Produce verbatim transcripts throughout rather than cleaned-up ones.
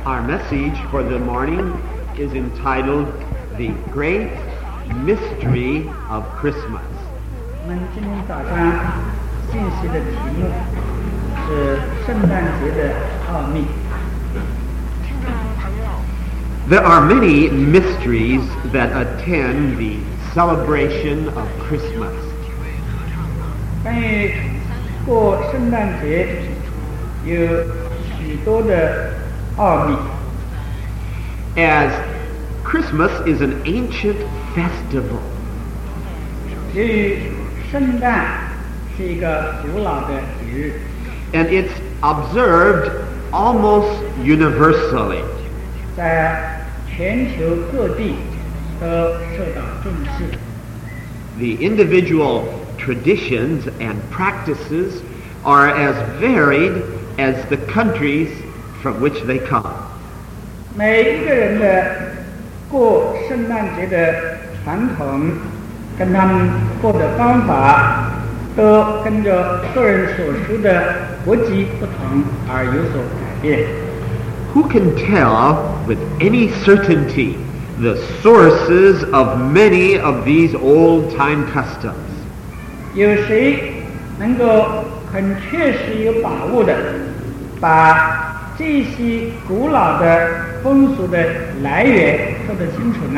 Our message for the morning is entitled The Great Mystery of Christmas. 我们今天早上信息的题目是圣诞节的奥秘。 There are many mysteries that attend the celebration of Christmas. 关于过圣诞节有许多的奥秘。 As Christmas is an ancient festival, 由于圣诞是一个古老的节日， and it's observed almost universally. 在全球各地都受到重视。 The individual traditions and practices are as varied as the countries from which they come. 每一个人的过圣诞节的传统跟他们过的方法都跟着个人所属的国籍不同而有所改变。 Who can tell with any certainty the sources of many of these old-time customs? 有谁能够很确实有把握的把这些古老的风俗的来源说得清楚呢？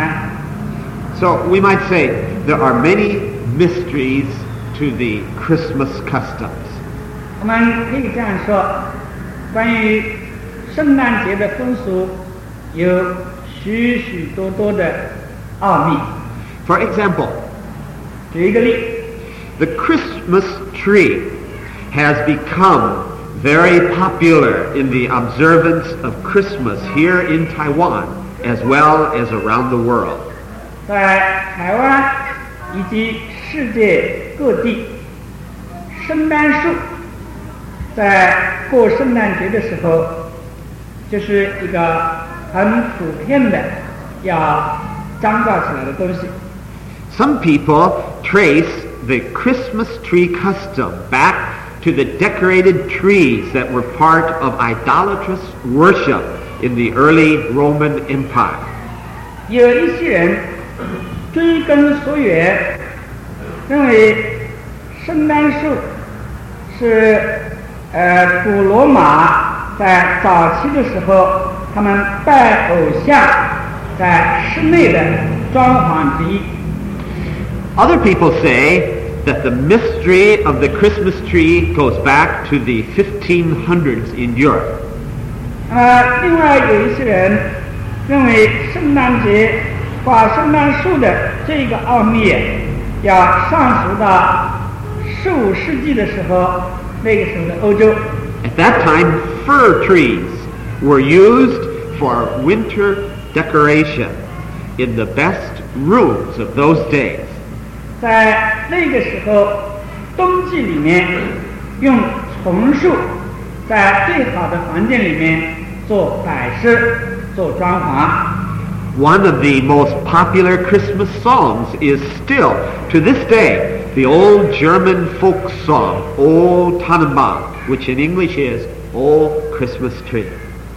So we might say there are many mysteries to the Christmas customs. 我们可以这样说，关于圣诞节的风俗有许许多多的奥秘。 For example, 举一个例， the Christmas tree has become very popular in the observance of Christmas here in Taiwan as well as around the world. 在台湾以及世界各地，圣诞树在过圣诞节的时候就是一个很普遍的要张挂起来的东西。 Some people trace the Christmas tree custom back to the decorated trees that were part of idolatrous worship in the early Roman Empire. 有一些人追根溯源，认为圣诞树是呃古罗马在早期的时候他们拜偶像在室内的装潢之一。 Other people say that the mystery of the Christmas tree goes back to the fifteen hundreds in Europe. 呃，另外有一些人认为圣诞节挂圣诞树的这个奥秘要上溯到十五世纪的时候，那个时候的欧洲。 At that time, fir trees were used for winter decoration in the best rooms of those days. 在那个时候，冬季里面用松树在最好的房间里面做摆设、做装潢。 One of the most popular Christmas songs is still, to this day, the old German folk song, O Tannenbaum, which in English is O Christmas Tree.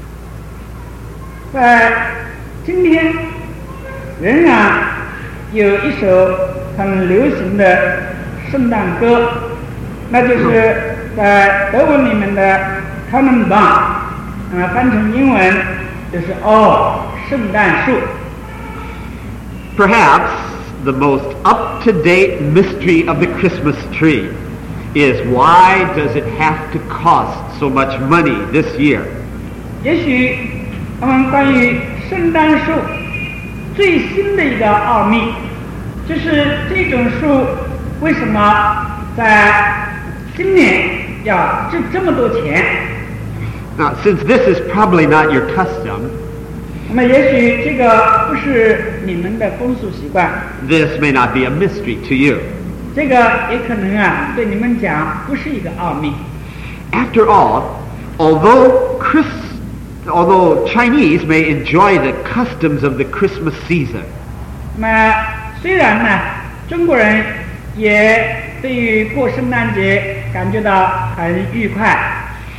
在今天，仍然有一首很流行的圣诞歌，那就是在德文里面的 Tannenbaum， 呃，翻成英文就是哦，圣诞树。 Perhaps the most up-to-date mystery of the Christmas tree is why does it have to cost so much money this year? 也许我们关于圣诞树最新的一个奥秘，就是这种树为什么在今年要值这么多钱？ Now, since this is probably not your custom, 那么也许这个不是你们的风俗习惯， this may not be a mystery to you. 这个也可能啊对你们讲不是一个奥秘。 After all, although Chris, although Chinese may enjoy the customs of the Christmas season, 那么虽然呢，中国人也对于过圣诞节感觉到很愉快，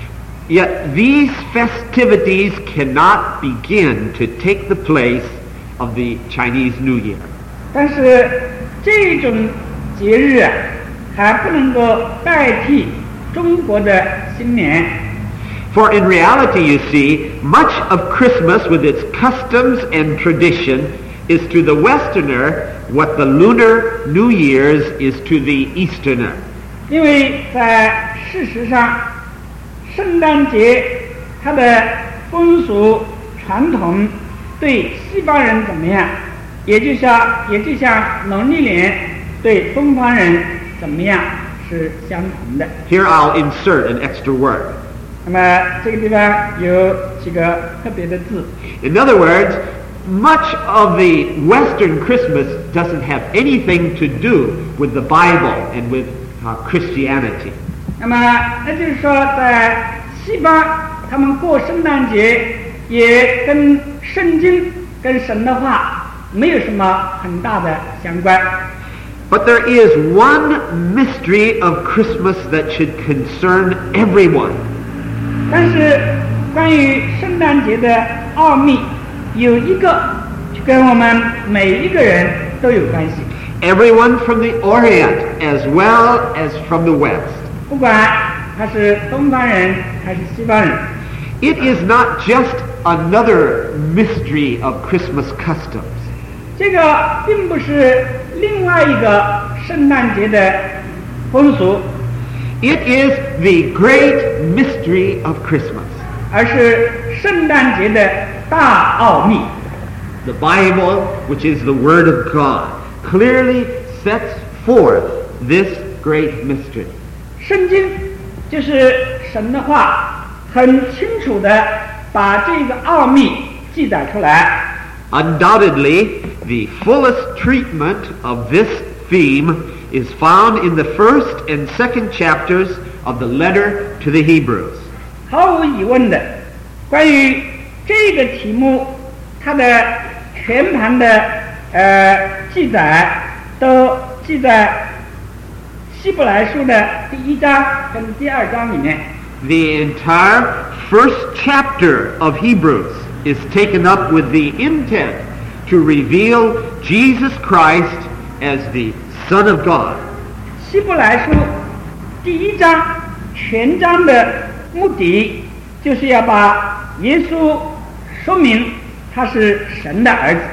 Yet these festivities cannot begin to take the place of the Chinese New Year. 但是这种节日啊，还不能够代替中国的新年。 For in reality, you see, much of Christmas with its customs and tradition is to the Westerner what the Lunar New Year's is to the Easterner. 因为在事实上，圣诞节它的风俗传统对西方人怎么样，也就像也就像农历年对东方人怎么样是相同的。 Here I'll insert an extra word. 那么这个地方有几个特别的字。 In other words, much of the Western Christmas doesn't have anything to do with the Bible and with uh, Christianity. 那么那就是说，在西方他们过圣诞节也跟圣经跟神的话没有什么很大的相关。 But there is one mystery of Christmas that should concern everyone. 但是关于圣诞节的奥秘，有一个跟我们每一个人都有关系。 Everyone from the Orient as well as from the West. 不管他是东方人还是西方人。 It is not just another mystery of Christmas customs. 这个并不是另外一个圣诞节的风俗。 It is the great mystery of Christmas. 而是圣诞节的大奥秘。 The Bible, which is the Word of God, clearly sets forth this great mystery. 圣经就是神的话，很清楚地把这个奥秘记载出来。 Undoubtedly, the fullest treatment of this theme is found in the first and second chapters of the letter to the Hebrews. 毫无疑问的，关于这个题目，它的全盘的呃记载都记在希伯来书的第一章跟第二章里面。 The entire first chapter of Hebrews is taken up with the intent to reveal Jesus Christ as the Son of God. 希伯来书第一章全章的目的就是要把耶稣说明他是神的儿子。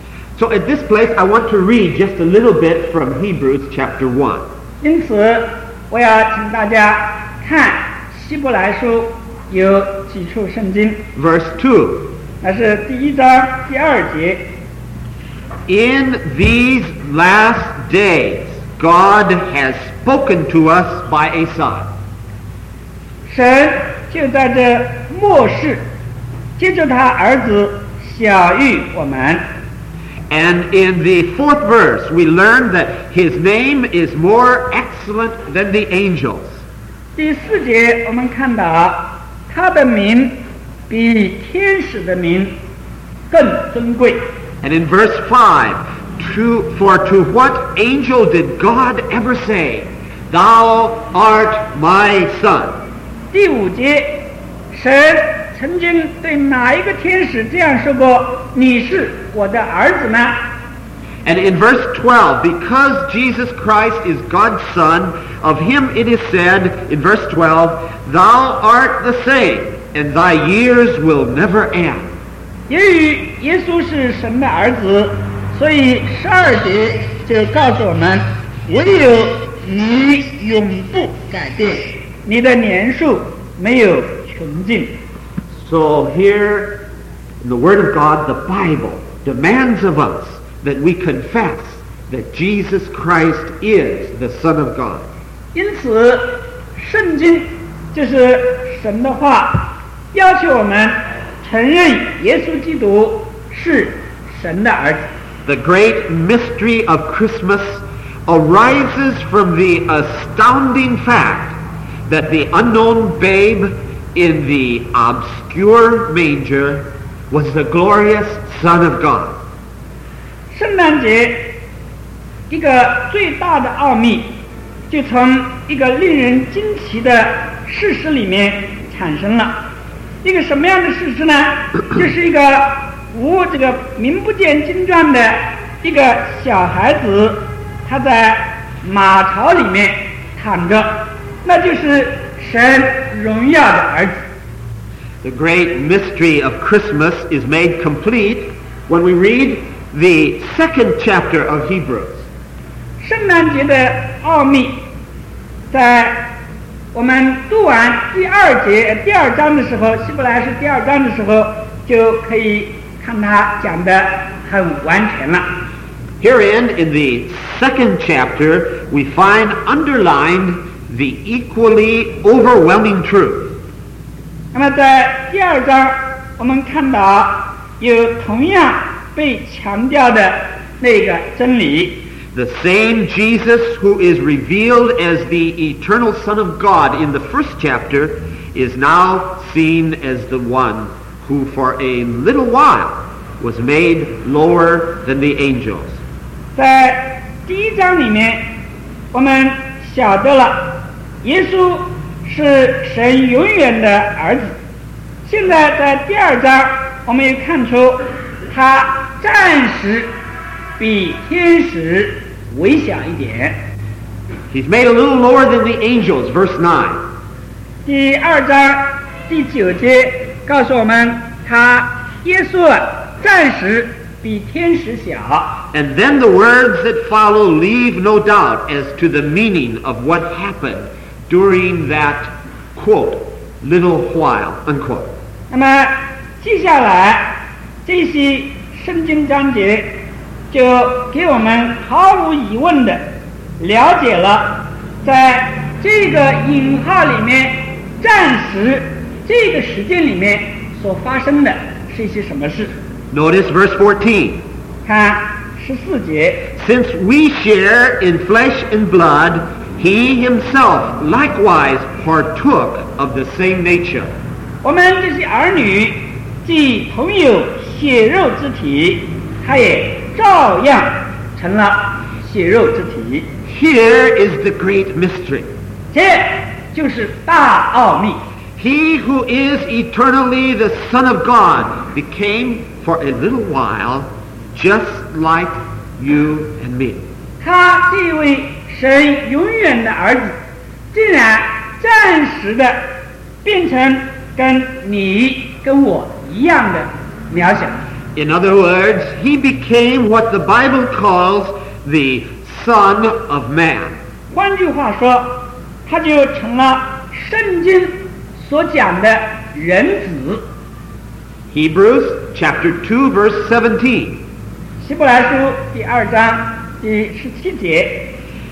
So at this place, I want to read just a little bit from Hebrews chapter one. 因此，我要请大家看希伯来书有几处圣经， Verse two. 那是第一章第二节。 In these last days, God has spoken to us by a Son. 神就在这末世，借着他儿子晓谕我们。 And in the fourth verse, we learn that his name is more excellent than the angels. 第四节我们看到他的名比天使的名更尊贵。 And in verse five, to, for to what angel did God ever say, Thou art my son? 第五节，神曾经对哪一个天使这样说过：“你是我的儿子呢？” And in verse twelve, because Jesus Christ is God's Son, of him it is said, in verse twelve, Thou art the same, and thy years will never end. 由于耶稣是神的儿子，所以十二节就告诉我们：唯有你永不改变，你的年数没有穷尽。 So here, in the Word of God, the Bible demands of us that we confess that Jesus Christ is the Son of God. 因此，圣经就是神的话，要求我们承认耶稣基督是神的儿子。 The great mystery of Christmas arises from the astounding fact that the unknown babe in the obscure manger was the glorious Son of God. 圣诞节一个最大的奥秘，就从一个令人惊奇的事实里面产生了。一个什么样的事实呢？就是一个无这个名不见经传的一个小孩子，他在马槽里面躺着，那就是神荣耀的儿子。 The great mystery of Christmas is made complete when we read the second chapter of Hebrews. 圣诞节的奥秘，在我们读完第二节第二章的时候，希伯来书第二章的时候，就可以看他讲得很完全了。 Herein, in the second chapter, we find underlined the equally overwhelming truth. 那么在第二章，我们看到有同样被强调的那个真理。 The same Jesus who is revealed as the eternal Son of God in the first chapter is now seen as the one who for a little while was made lower than the angels. 在第一章里面，我们晓得了耶稣是神永远的儿子。现在在第二章，我们也看出他暂时比天使微小一点。 He's made a little lower than the angels, verse nine. 第二章第九节告诉我们，他耶稣暂时比天使小。 And then the words that follow leave no doubt as to the meaning of what happened during that, quote, little while, unquote. 那么接下来这些圣经章节就给我们毫无疑问的了解了，在这个引号里面暂时这个时间里面所发生的是一些什么事。 Notice verse fourteen. 看十四节， Since we share in flesh and blood, he himself likewise partook of the same nature. 我们这些儿女既同有血肉之体，他也照样成了血肉之体。 Here is the great mystery. 这就是大奥秘。 He who is eternally the Son of God became for a little while just like you and me. 他这位神永远的儿子，竟然暂时的变成跟你跟我一样的渺小。 In other words, he became what the Bible calls the Son of Man. 换句话说，他就成了圣经所讲的人子。 Hebrews chapter two verse seventeen. 希伯来书第二章第十七节，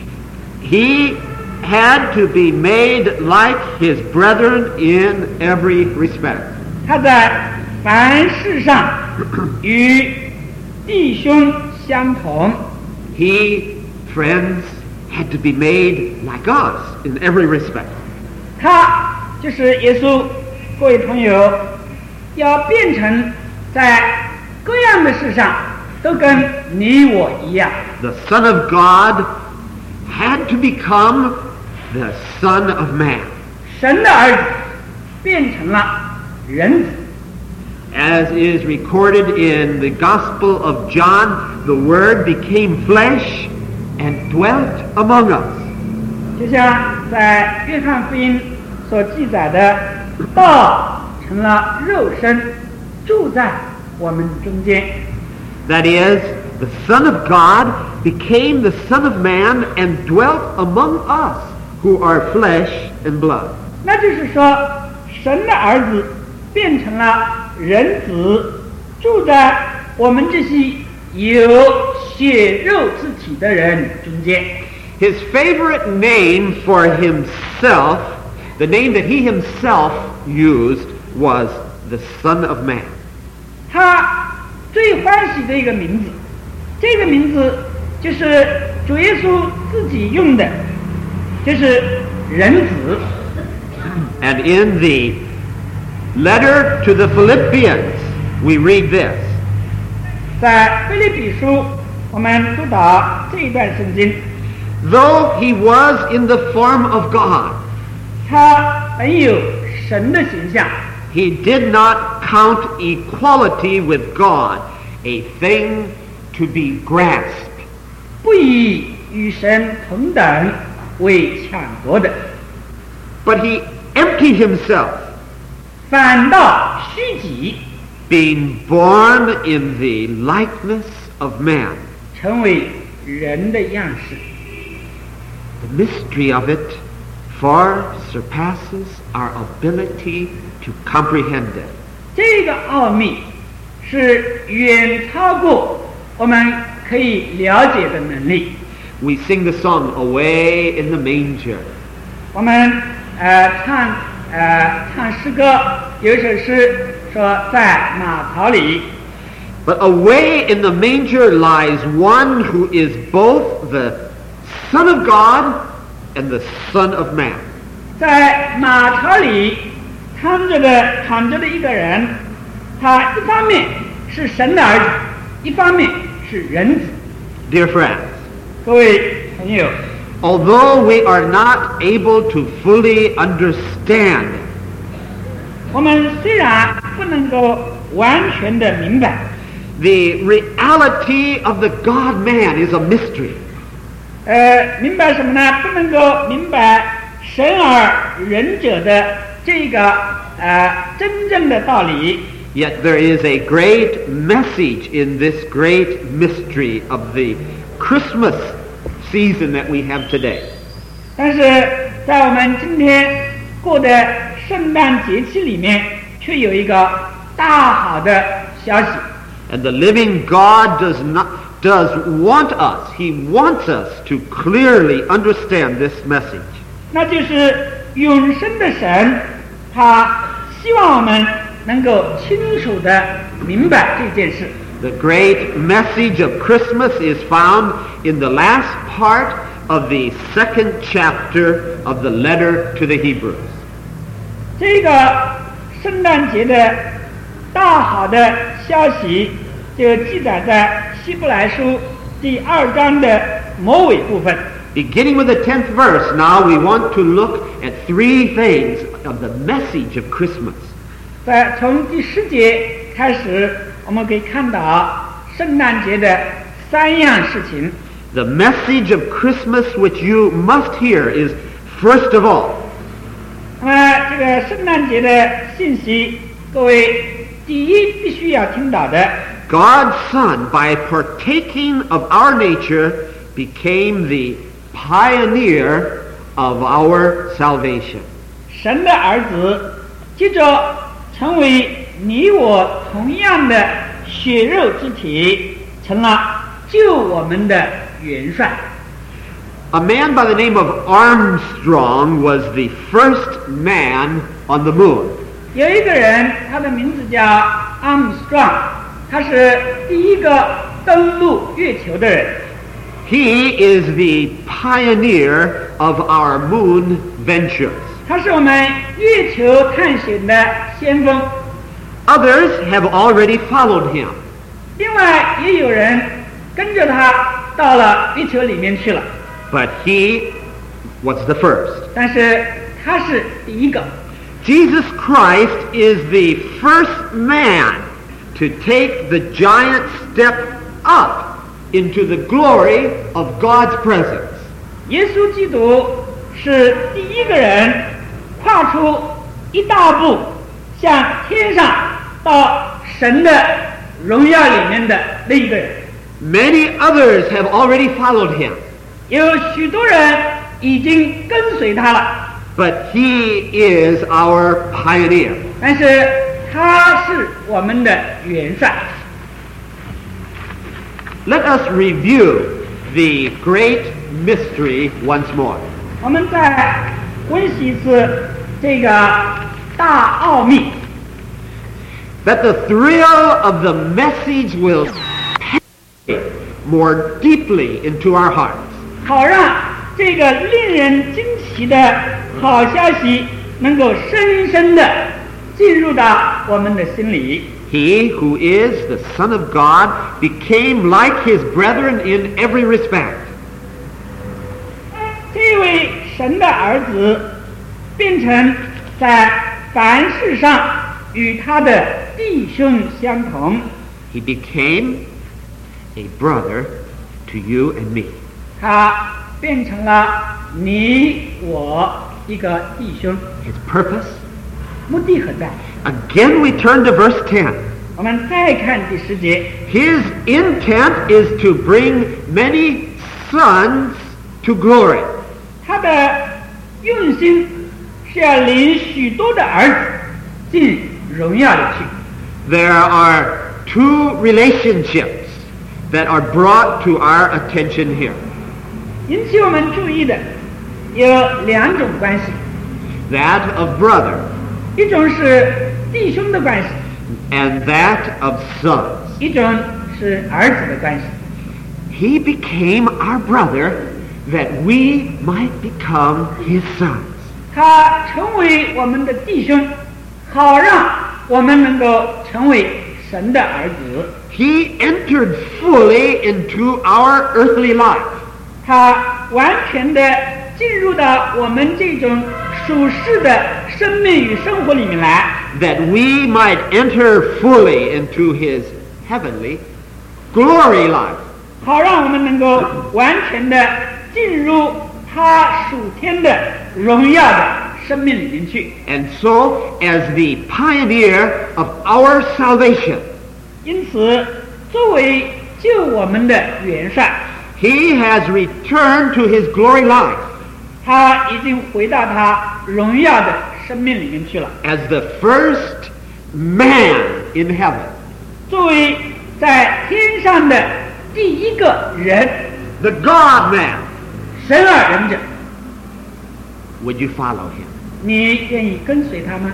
He had to be made like his brethren in every respect. 他在凡事上与弟兄相同。 He, friends, had to be made like us in every respect. 他就是耶稣，各位朋友，要变成在各样的事上都跟你我一样。 The Son of God had to become the Son of Man. 神的儿子变成了人子。 As is recorded in the Gospel of John, the Word became flesh and dwelt among us. 就像在约翰福音所记载的，道成了肉身，住在我们中间。 That is, the Son of God became the Son of Man and dwelt among us who are flesh and blood. 那就是说，神的儿子变成了人子，住在我们这些有血肉之体的人中间。 His favorite name for himself, the name that he himself used, was the Son of Man. 他最欢喜的一个名字，这个名字就是主耶稣自己用的，就是人子。 And in the letter to the Philippians, we read this. 在腓立比书，我们读到这一段圣经。 Though he was in the form of God, 他本有神的形象。 He did not count equality with God a thing to be grasped. 不以与神同等为抢夺的， But he emptied himself, 反倒虚己， being born in the likeness of man. 成为人的样式。 The mystery of it far surpasses our ability to comprehend it. 这个奥秘是远超过我们可以了解的能力。 We sing the song, Away in the Manger. 我们呃唱呃唱诗歌，有一首诗说在马槽里， But away in the manger lies one who is both the Son of God and the Son of Man. 在马槽里躺着的躺着的一个人，他一方面是神的儿子，一方面是人子。 Dear friends, 各位朋友， although we are not able to fully understand, 我们虽然不能够完全的明白， the reality of the God-man is a mystery. 呃，明白什么呢？不能够明白神而人者的这个呃真正的道理。 Yet there is a great message in this great mystery of the Christmas season that we have today. 但是在我们今天过的圣诞节期里面，却有一个大好的消息。 And the living God does not does want us, He wants us to clearly understand this message. 那就是永生的神，他希望我们能够清楚地明白这件事。 The great message of Christmas is found in the last part of the second chapter of the letter to the Hebrews. 这个圣诞节的大好的消息就记载在希伯来书第二章的末尾部分。 Beginning with the tenth verse, now we want to look at three things of the message of Christmas. 在从第十节开始，我们可以看到圣诞节的三样事情。 The message of Christmas which you must hear is, first of all, 那么这个圣诞节的信息，各位第一必须要听到的， God's Son, by partaking of our nature, became the pioneer of our salvation. 神的儿子接着成为你我同样的血肉之体，成了救我们的元帅。 A man by the name of Armstrong was the first man on the moon. 有一个人，他的名字叫 Armstrong， 他是第一个登陆月球的人。 He is the pioneer of our moon ventures. 他是我们月球探险的先锋。 Others have already followed him. 另外也有人跟着他到了月球里面去了， But he was the first. 但是他是第一个。 Jesus Christ is the first man to take the giant step up into the glory of God's presence. 耶稣基督是第一个人跨出一大步，向天上到神的荣耀里面的那一个人。 Many others have already followed him, 有许多人已经跟随他了， but he is our pioneer. 但是他是我们的元帅。 Let us review the great mystery once more. 我们再温习一次这个大奥秘， That the thrill of the message will penetrate more deeply into our hearts. 好让这个令人惊奇的好消息能够深深的进入到我们的心里。 He who is the Son of God became like his brethren in every respect. 这位神的儿子变成在凡事上与他的弟兄相同。 He became a brother to you and me. 他变成了你我一个弟兄。 His purpose? 目的何在？ Again we turn to verse ten. 我们再看第十节， His intent is to bring many sons to glory. 他的用心是要领许多的儿子进荣耀里去。 There are two relationships that are brought to our attention here. 引起我们注意的有两种关系， That of brother 一种是弟兄的关系， and that of sons. 一种是儿子的关系。 He became our brother that we might become his sons. 他成为我们的弟兄，好让我们能够成为神的儿子。 He entered fully into our earthly life. 他完全的进入到我们这种属世的生命与生活里面来， that we might enter fully into his heavenly glory life. 好让我们能够完全的进入他属天的荣耀的生命里面去。 And so, as the pioneer of our salvation, 因此，作为救我们的元帅， he has returned to his glory life 他已经回到他荣耀的生命里面去了。 as the first man in heaven, 作为在天上的第一个人， the God-man. 神而人者， Would you follow him? 你愿意跟随他吗？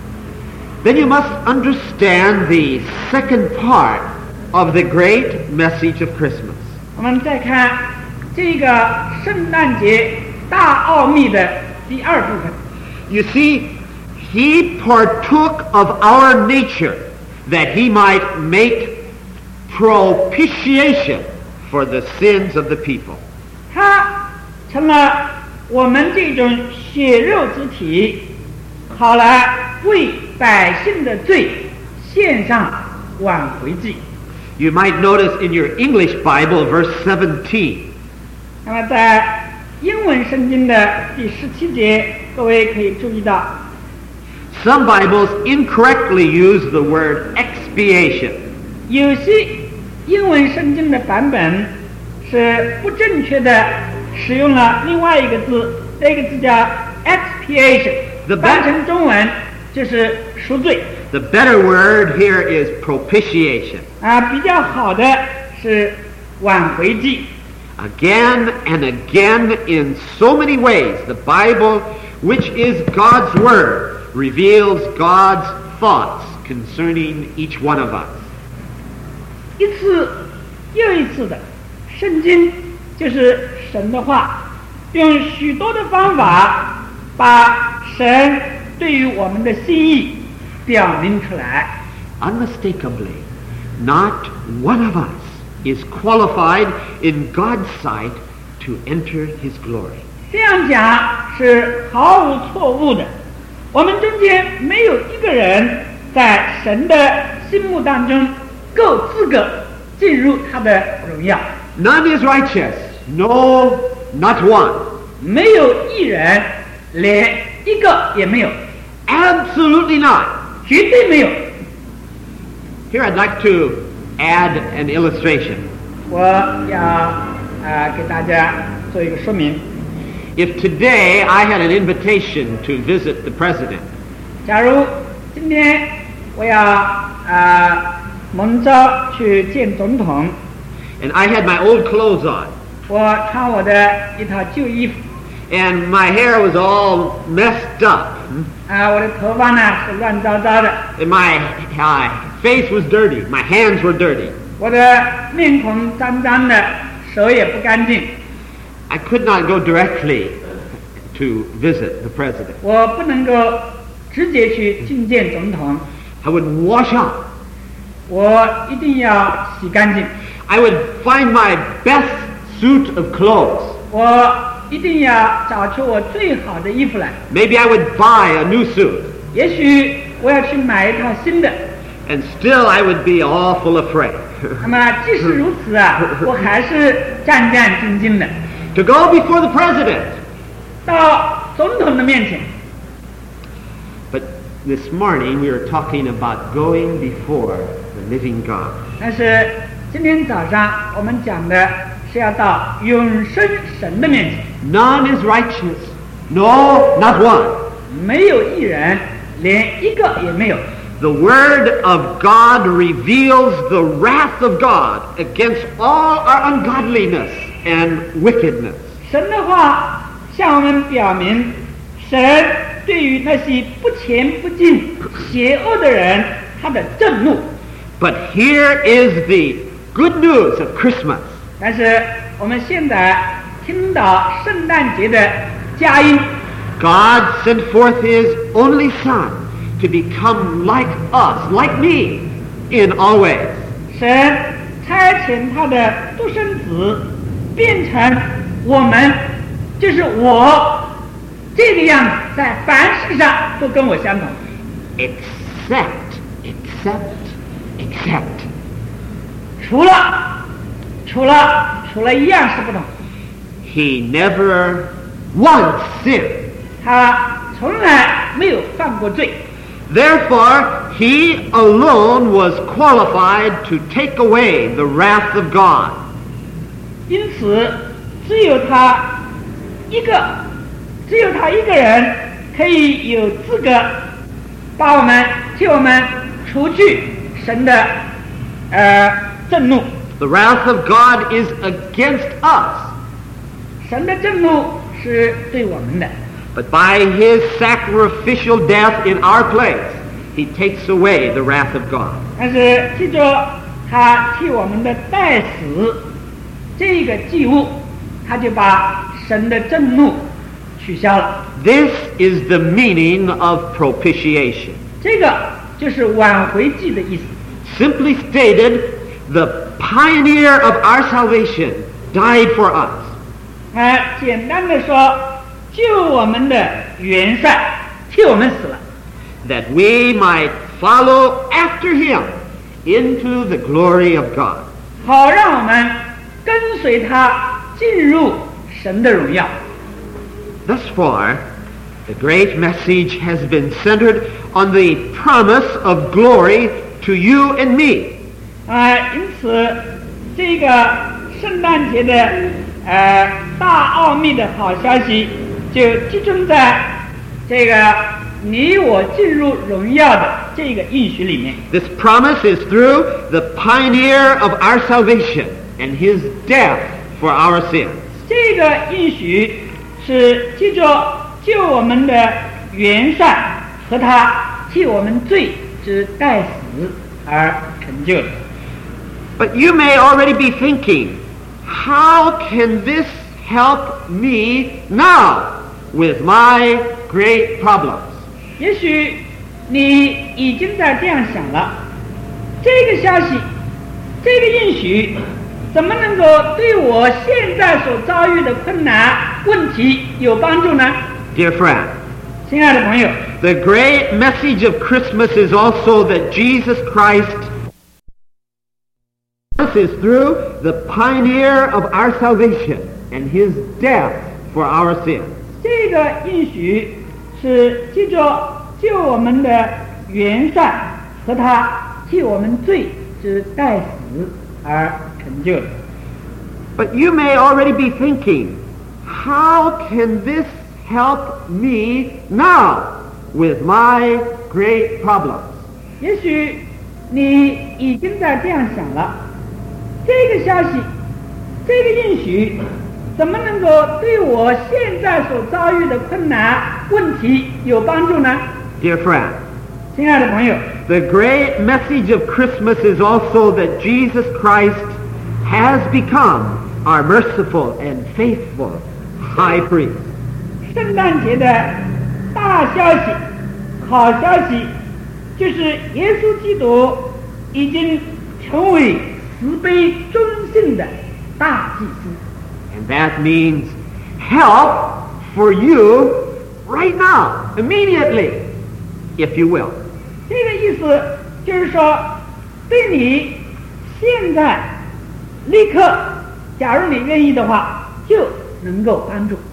Then you must understand the second part of the great message of Christmas. 我们再看这个圣诞节大奥秘的第二部分。 You see, he partook of our nature that he might make propitiation for the sins of the people. 他成了我们这种血肉之体，好来为百姓的罪献上挽回祭。 You might notice in your English Bible, verse seventeen, 那么在英文圣经的第十七节，各位可以注意到， some Bibles incorrectly use the word expiation. 有些英文圣经的版本是不正确的使用了另外一个字，这个字叫 expiation， The 翻成中文就是赎罪。 The better word here is propitiation. 啊，比较好的是挽回祭。 Again and again, in so many ways, the Bible, which is God's Word, reveals God's thoughts concerning each one of us. 一次又一次的，圣经就是神的话，用许多的方法把神对于我们的心意表明出来。 Unmistakably, not one of us is qualified in God's sight to enter his glory. 这样讲是毫无错误的。我们中间没有一个人在神的心目当中够资格进入他的荣耀。 None is righteous, no, not one. 没有一人，连一个也没有， Absolutely not. 绝对没有。 Here I'd like to add an illustration. 我要啊、呃、给大家做一个说明。 If today I had an invitation to visit the president, 假如今天我要啊、呃、蒙召去见总统， and I had my old clothes on, 我穿我的一套旧衣服， and my hair was all messed up, 啊、我的头发呢是乱糟糟的， and my uh, face was dirty, my hands were dirty. 我的面孔脏脏的，手也不干净， I could not go directly to visit the president. 我不能够直接去觐见总统， I would wash up. 我一定要洗干净， I would find my best suit of clothes. 我一定要找出我最好的衣服来， Maybe I would buy a new suit. 也许我要去买一套新的。 And still I would be awful afraid. 那么即使如此啊，我还是战战兢兢的。 To go before the president. 到总统的面前。 But this morning we are talking about going before the living God. 但是今天早上我们讲的是要到永生神的面前。 None is righteous. No, not one. 没有一人，连一个也没有。 The Word of God reveals the wrath of God against all our ungodliness and wickedness. 神的话向我们表明，神对于那些不虔不敬、邪恶的人，他的震怒。 But here is the good news of Christmas. 但是我们现在听到圣诞节的佳音。 God sent forth His only Son to become like us, like me, in all ways. 神差遣他的独生子变成我们，就是我这个样子，在凡事上都跟我相同。 Except, except, except. 除了，除了，除了一样是不同。 He never once sinned. 他从来没有犯过罪。 Therefore, he alone was qualified to take away the wrath of God. 因此，只有他一个，只有他一个人可以有资格把我们替我们除去神的呃震怒。 The wrath of God is against us. 神的震怒是对我们的。 But by His sacrificial death in our place, He takes away the wrath of God. 但是记着，他替我们的代死这个祭物，他就把神的震怒取消了。 This is the meaning of propitiation. 这个就是挽回祭的意思。 Simply stated, the pioneer of our salvation died for us. 呃，简单的说，救我们的元帅替我们死了。 That we might follow after Him into the glory of God. 好让我们跟随他进入神的荣耀。 Thus far, the great message has been centered on the promise of glory to you and me. 啊，因此这个圣诞节的呃大奥秘的好消息，就集中在这个你我进入荣耀的这个应许里面。 This promise is through the pioneer of our salvation and His death for our sins. 这个应许是借着救我们的元帅和他替我们罪之代死而成就的。 But you may already be thinking, how can this help me now with my great problems? 也许你已经在这样想了，这个消息，这个应许怎么能够对我现在所遭遇的困难问题有帮助呢？ Dear friend, 亲爱的朋友， the great message of Christmas is also that Jesus Christ is through the pioneer of our salvation and His death for our sins. 这个应许是借着救我们的元帅和他替我们罪之代死而成就的。 But you may already be thinking, how can this help me now with my great problems? 也许你已经在这样想了，这个消息，这个应许怎么能够对我现在所遭遇的困难问题有帮助呢？ Dear friend, 亲爱的朋友， the great message of Christmas is also that Jesus Christ has become our merciful and faithful high priest. 圣诞节的大消息、好消息，就是耶稣基督已经成为慈悲忠信的大祭司。 And that means help for you right now, immediately. if you will. 这个意思就是说，对你现在立刻，假如你愿意的话，就能够帮助。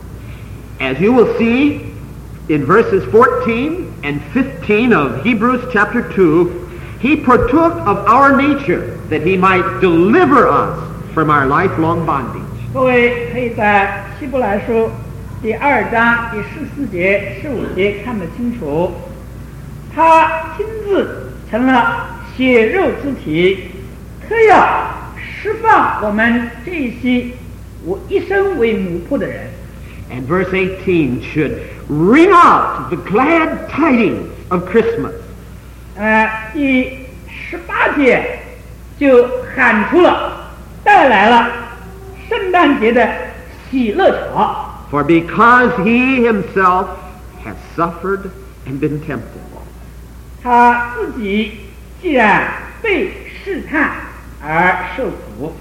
As you will see in verses fourteen and fifteen of Hebrews chapter two, he partook of our nature that he might deliver us from our lifelong bondage. 各位可以在希伯来书第二章第十四节、十五节看得清楚，他亲自成了血肉之体，特要释放我们这些我一生为奴仆的人。 And verse eighteen should ring out the glad tidings of Christmas. 呃，第十八节就喊出了，带来了圣诞节的喜乐潮。 For because he himself has suffered and been tempted. 他自己既然被试探而受苦，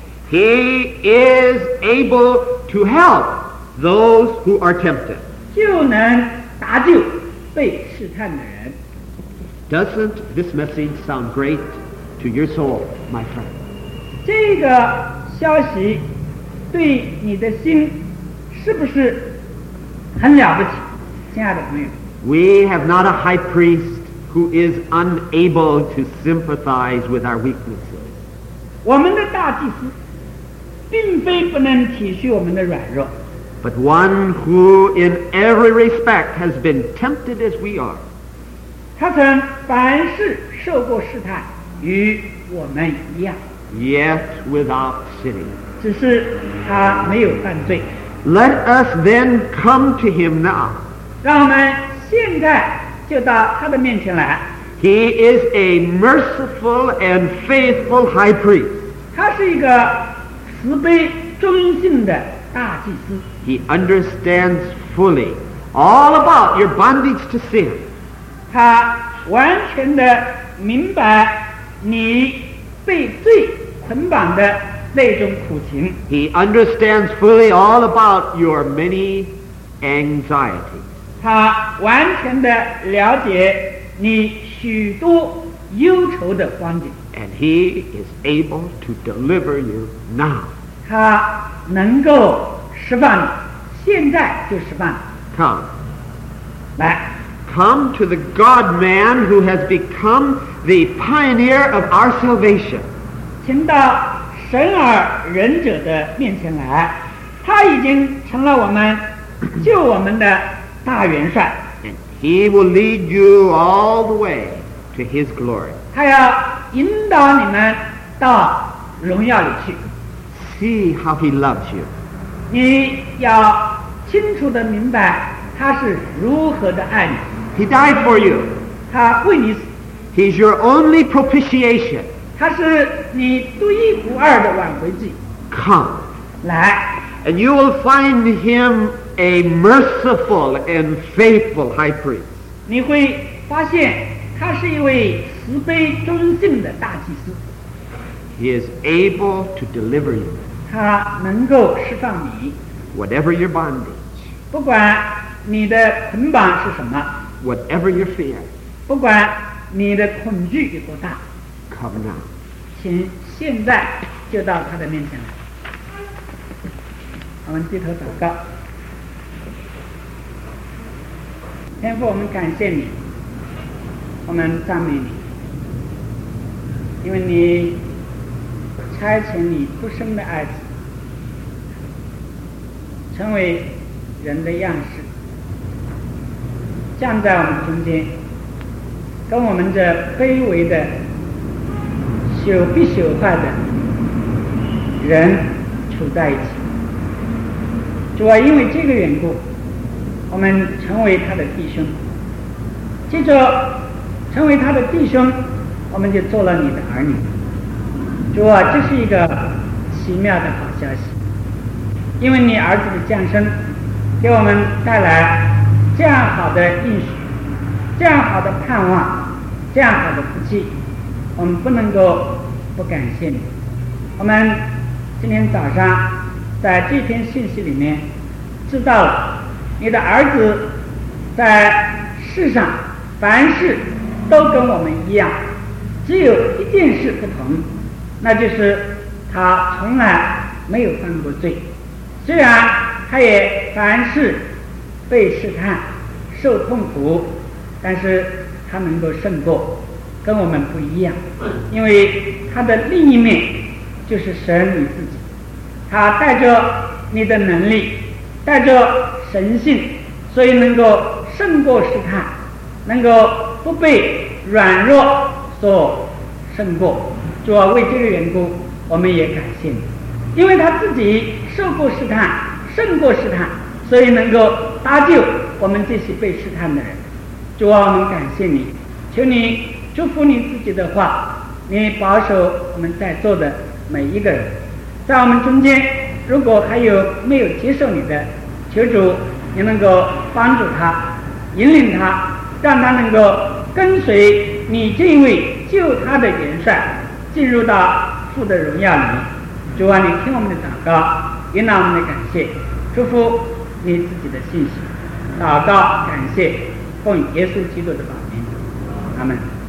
He is able to help those who are tempted. 就能搭救被试探的人。 Doesn't this message sound great to your soul, my friend? 这个消息对你的心是不是很了不起，亲爱的朋友？ We have not a high priest who is unable to sympathize with our weaknesses. 我们的大祭司并非不能体恤我们的软弱， But one who in every respect has been tempted as we are. 他曾凡事受过试探，与我们一样， Yet without sinning. 只是他没有犯罪。 Let us then come to him now. 让我们现在就到他的面前来。 He is a merciful and faithful high priest. 他是一个慈悲忠信的大祭司， He understands fully all about your bondage to sin. 他完全的明白你被罪捆绑的那种苦情， He understands fully all about your many anxieties. 他完全的了解你许多忧愁的光景， And he is able to deliver you now. 他能够释放你，现在就释放你。 Come. 来， Come to the God-man who has become the pioneer of our salvation. 请到神而仁者的面前来，他已经成了我们救我们的大元帅， And he will lead you all the way to his glory. 他要引导你们到荣耀里去。 See how he loves you. 你要清楚的明白他是如何的爱你， He died for you. 他为你死， He's your only propitiation. 他是你独一无二的挽回祭。 Come. 来， And you will find him a merciful and faithful high priest. 你会发现他是一位慈悲忠信的大祭司， He is able to deliver you, 他能够释放你， whatever your bondage, 不管你的捆绑是什么， whatever your fear. 不管你的恐惧有多大， Come now. 请现在就到他的面前来。我们低头祷告。天父，我们感谢你，我们赞美你，因为你差遣你独生的爱子成为人的样式，站在我们中间，跟我们这卑微的朽必朽坏的人处在一起。主啊，因为这个缘故，我们成为他的弟兄，接着成为他的弟兄，我们就做了你的儿女。主啊，这是一个奇妙的好消息，因为你儿子的降生给我们带来这样好的应许，这样好的盼望，这样好的福气，我们不能够不感谢你。我们今天早上在这篇信息里面知道了你的儿子在世上凡事都跟我们一样，只有一件事不同，那就是他从来没有犯过罪。虽然他也凡事被试探受痛苦，但是他能够胜过，跟我们不一样，因为他的另一面就是神你自己，他带着你的能力，带着神性，所以能够胜过试探，能够不被软弱所胜过。主要为这个缘故，我们也感谢你，因为他自己受过试探，胜过试探，所以能够搭救我们这些被试探的人。主啊，我们感谢你，求你祝福你自己的话，你保守我们在座的每一个人。在我们中间，如果还有没有接受你的，求主你能够帮助他，引领他，让他能够跟随你这位救他的元帅进入到父的荣耀里。主啊，你听我们的祷告，引导我们的感谢，祝福你自己的信息。祷告感谢，奉耶稣基督的宝名，阿们。